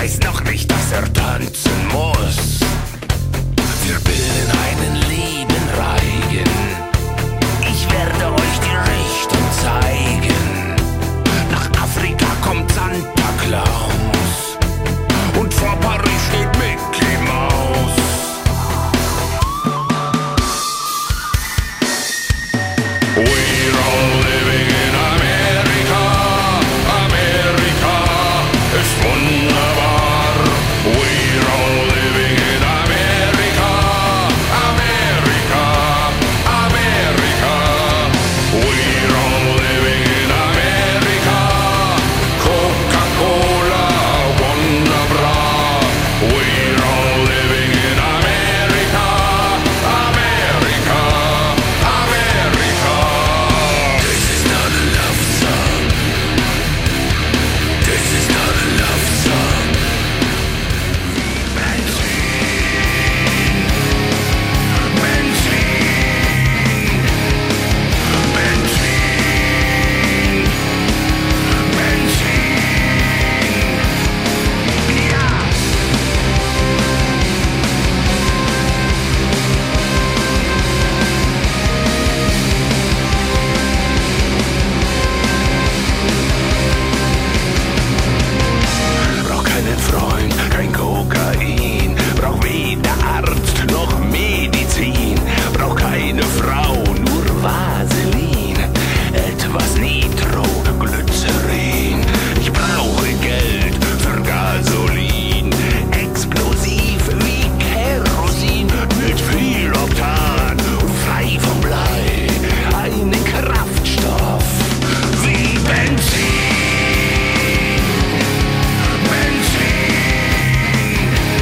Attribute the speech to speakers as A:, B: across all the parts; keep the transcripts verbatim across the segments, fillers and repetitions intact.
A: weiß noch nicht, dass er tanzen muss. Wir bilden einen lieben Reigen. Ich werde euch die Richtung zeigen. Nach Afrika kommt Santa Claus und vor Paris steht Mickey Maus. We're all living in America. Amerika ist wunderbar. We're all living in America. Amerika, Amerika. We're all living in America. Coca-Cola, wunderbar. We're all living in America. Amerika, Amerika. This is not a love song. This is not a love song. Benzin, Benzin, Benzin, Benzin. Ja! Brauch keinen Freund, kein Kokain. Brauch weder Arzt noch Medizin. Brauch keine Frau, nur Vaseline. Etwas Nitroglycerin. Ich brauche Geld für Gasolin. Explosiv wie Kerosin. Mit viel Oktan und frei vom Blei. Einen Kraftstoff wie Benzin. Benzin,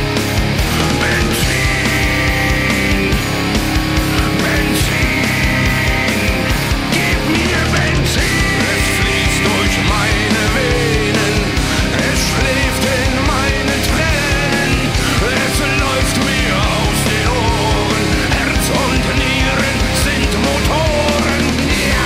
A: Benzin, Benzin, gib mir Benzin. Es fließt durch meine Venen, es schläft in meinen Tränen, es läuft mir aus den Ohren, Herz und Nieren sind Motoren, ja!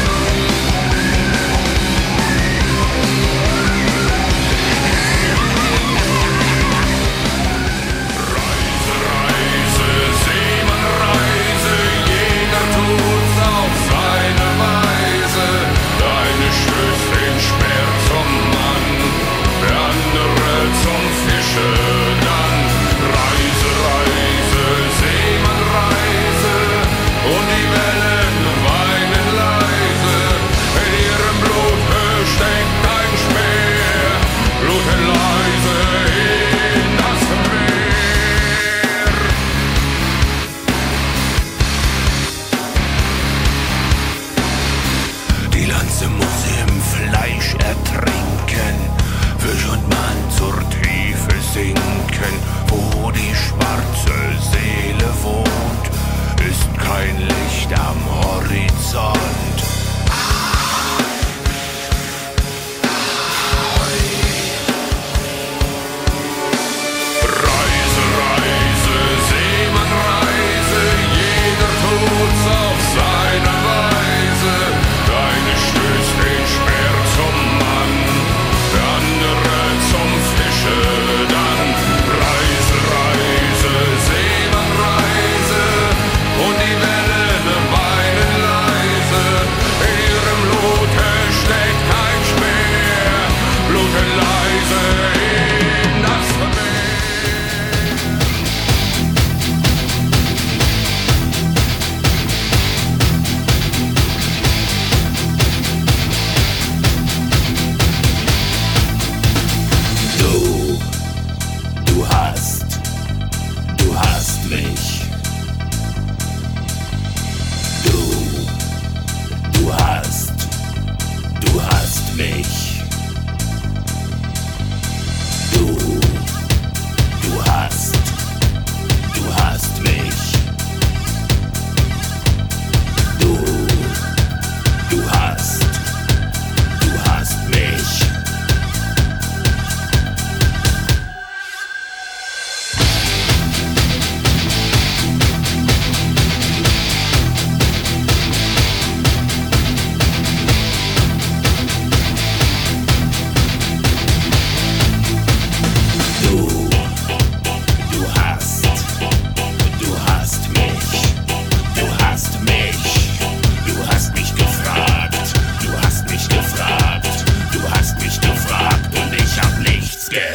A: Reise, Reise, Seemann-Reise, jeder tut's auf seine Weise. Der eine stößt den Speer zum Mann, der andere zum Fische dann. Reise, Reise, Seemann-Reise, und die Wellen weinen leise. In ihrem Blut steckt ein Speer, bluten leise in das Meer. Die Lanze muss im Fleisch ertrinken, Fisch und Mann zur Tiefe sinken. Wo die schwarze Seele wohnt, ist kein Licht am Horizont. Reise, Reise, Seemann-Reise, jeder tut's auf seine Weise. Der eine stößt den Speer zum Mann, der andere zum Fische dann. Reise, Reise, Seemann-Reise, und die Wellen weinen leise.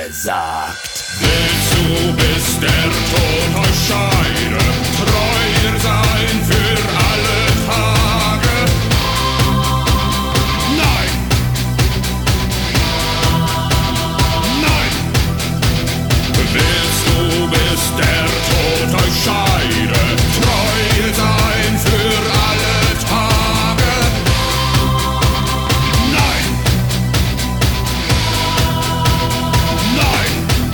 A: gesagt.
B: Willst du, bis der Tod euch scheide, treu sein für alle Tage? Nein! Nein! Willst du, bis der Tod euch scheide, treu sein für alle Tage? Nein! Nein!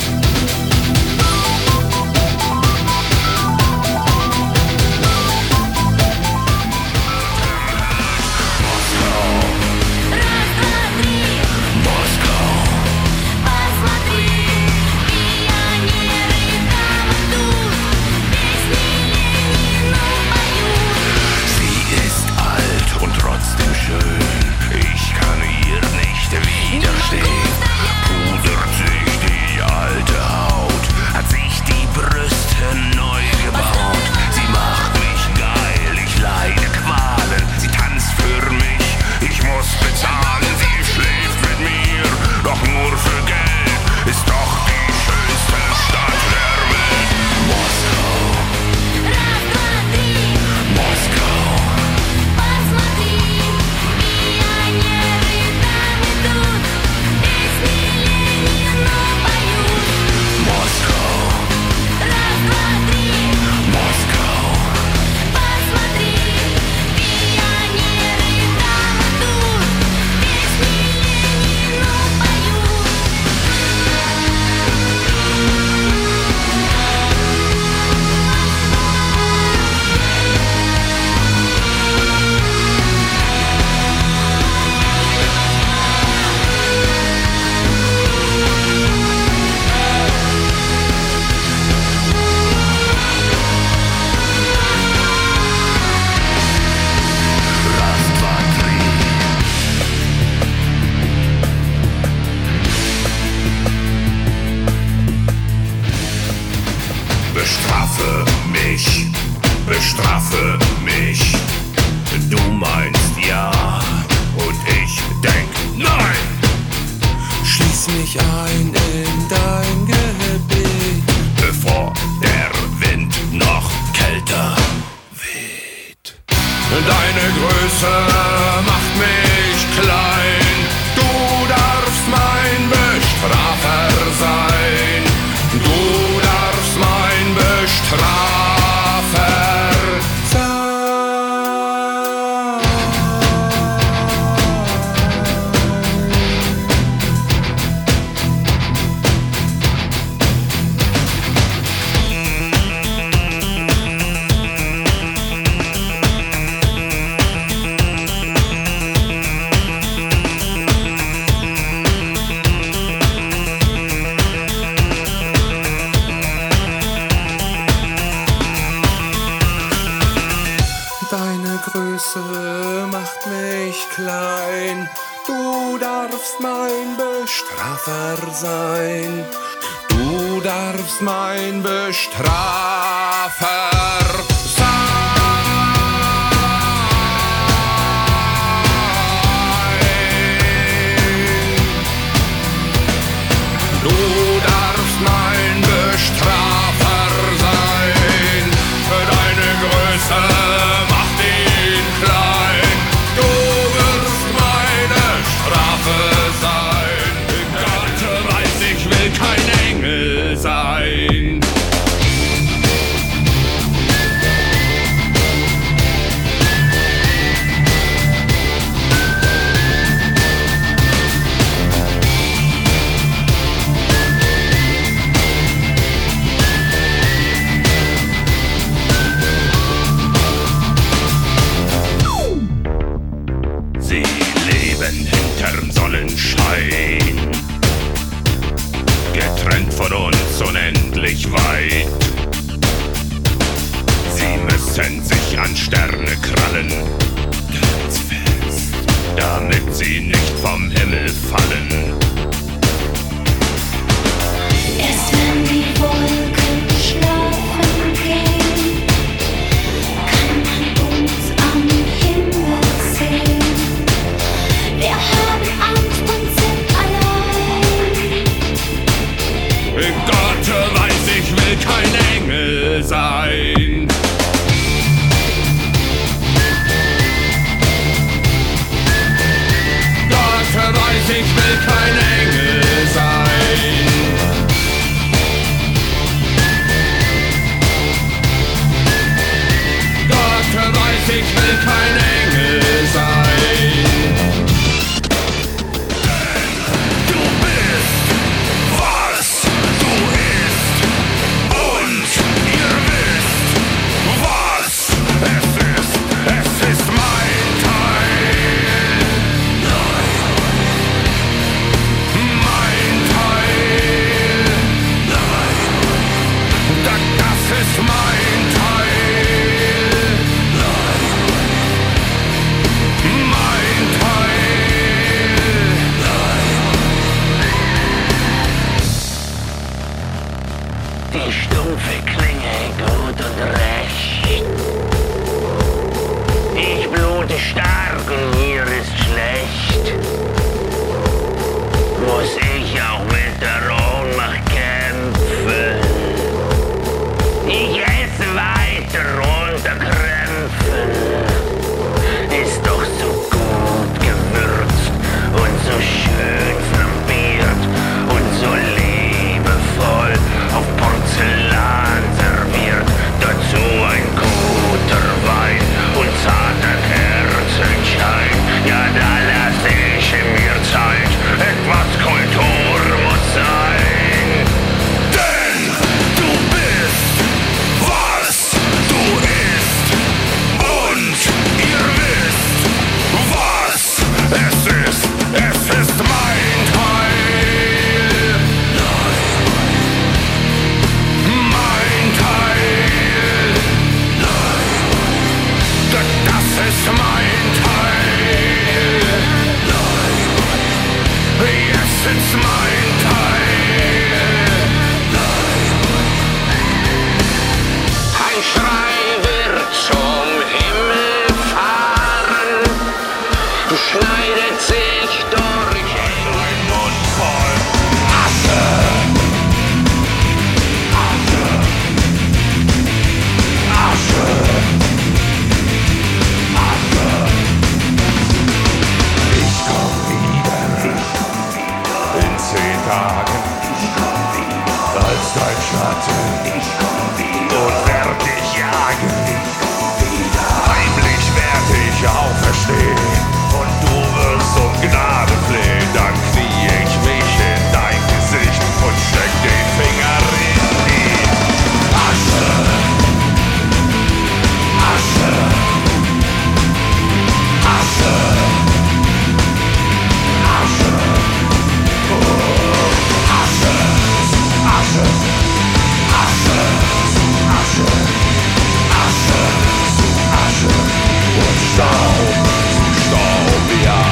B: Bestrafe mich, bestrafe mich. Du meinst ja und ich denk nein.
A: Schließ mich ein in dein Gebiet,
B: Bevor der Wind noch
A: kälter weht.
B: Deine Größe macht mich klein. Du darfst mein Bestrafer sein. Du darfst mein Bestrafer sein.
A: Deine Größe macht mich klein. Du darfst mein Bestrafer sein. Du darfst mein Bestrafer sein. Du darfst mein Bestrafer sein. Deine Größe macht ihn klein. Du wirst meine Strafe sein. Gott weiß, ich will kein Engel sein.
B: Sie leben hinterm Sonnenschein, getrennt von uns unendlich weit. Sie müssen sich an Sterne krallen, ganz fest, damit sie nicht vom Himmel fallen.
C: Erst wenn die Wolken schlafen gehen, kann man uns am Himmel sehen. Wir haben Angst und sind allein.
B: sein. Gott weiß, ich will kein Engel sein. Gott weiß, ich will kein Engel sein. Du bist, was du isst, und ihr wisst, was es ist. Es ist mein Teil. Mein Teil. Das, das ist mein Teil. Mein Teil.
A: Die stumpfe Klinge, gut und recht. Ich blute stark und mir ist schlecht. Muss ich auch mit der Ohnmacht kämpfen? Ich esse weiter unter Krämpfen. Ist doch so gut gewürzt und so schön flambiert und so liebevoll auf Porzellan serviert. Dazu ein guter Wein und zarter Kerzenschein. Ja, da lasse ich mir Zeit. Etwas Kultur muss sein. Denn du bist, was du isst, und ihr wisst, was es ist. Es ist mein Teil. Mein Teil. Das, das ist mein Teil. Yes, it's mein Teil. Ein Schrei wird zum Himmel fahren, schneidet sich durch einen Mund voll Asche. Asche. Asche. Asche. Ich komm wieder. In zehn Tagen. Als dein Schatten. Und werd dich jagen. Heimlich werd ich auferstehen. Und du wirst um Gnade flehen. Dann knie ich mich in dein Gesicht und steck den Finger in die Asche. Asche. Asche. Asche. Oh. Asche. Asche. Asche. Asche. Asche. Asche. Und Staub. Staub, ja.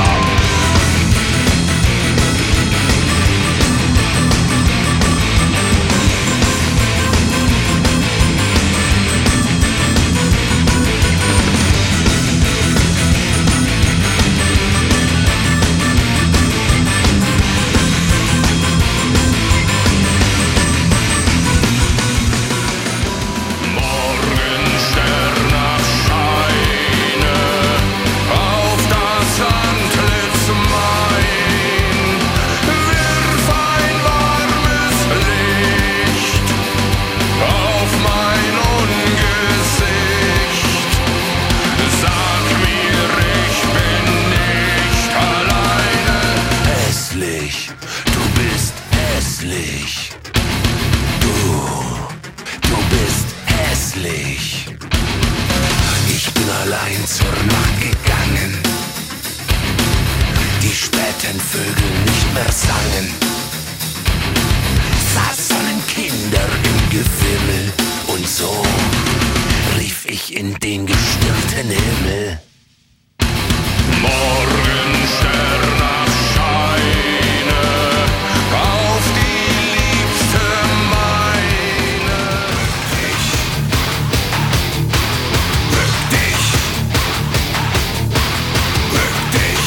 A: Morgenstern erscheine auf das Antlitz mein. Wirf ein warmes Licht auf mein Ungesicht. Sag mir, ich bin nicht alleine. Hässlich, du bist hässlich. Du, du bist hässlich. Ich bin allein zur Nacht gegangen. Die späten Vögel nicht mehr sangen. Saßen Kinder im Gewimmel. Und so rief ich in den gestirnten Himmel. Morgenstern erscheine auf die Liebste meine. Ich rück dich, rück dich,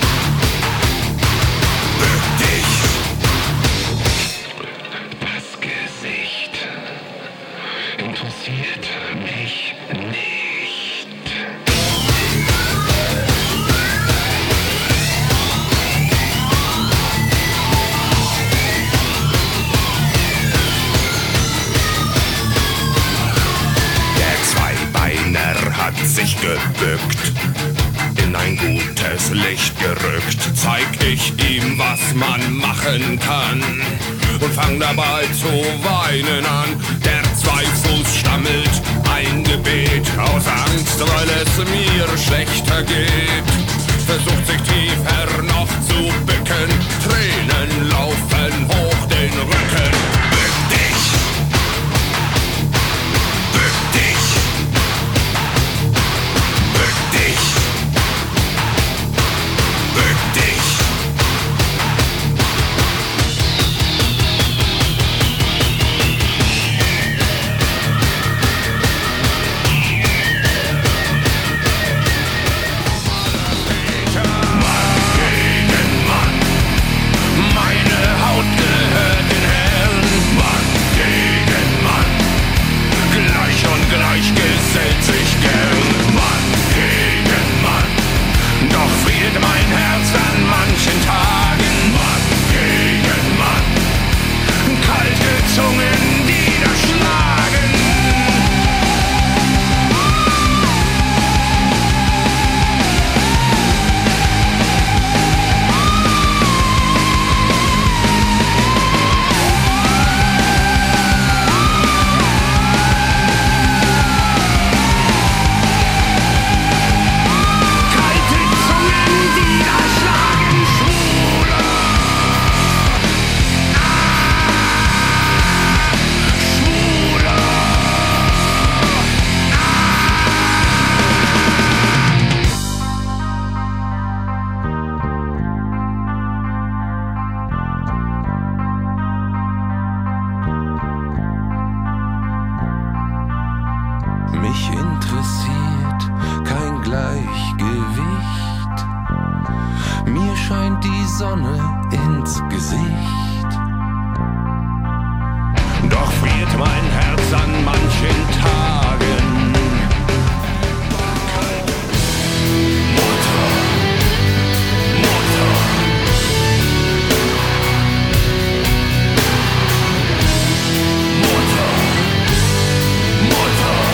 A: rück dich. Das Gesicht interessiert
B: sich gebückt, in ein gutes Licht gerückt, zeig ich ihm, was man machen kann und fang dabei zu weinen an. Der Zweifuß stammelt ein Gebet aus Angst, weil es mir schlechter geht. Versucht sich tiefer noch zu bücken, Tränen laufen hoch den Rücken. Bück dich! Bück dich! Bück dich! Bück dich! Gesellt sich gern Mann gegen Mann, doch friert mein Herz an manchen Tagen. Mann gegen Mann, kalte Zungen, die da schlagen. Mich interessiert kein Gleichgewicht. Mir scheint die Sonne ins Gesicht. Doch friert mein Herz an manchen Tagen. Mutter, Mutter. Mutter, Mutter.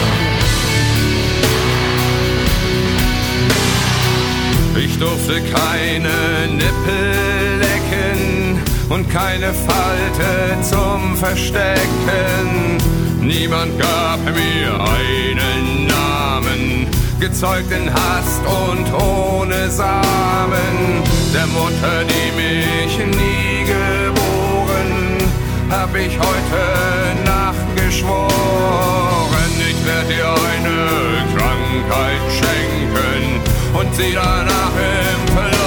B: Ich durfte keine Nippel lecken und keine Falte zum Verstecken. Niemand gab mir einen Namen, gezeugt in Hast und ohne Samen. Der Mutter, die mich nie geboren, hab ich heute Nacht geschworen. Ich werd dir eine Krankheit schenken und sie danach im Verlauf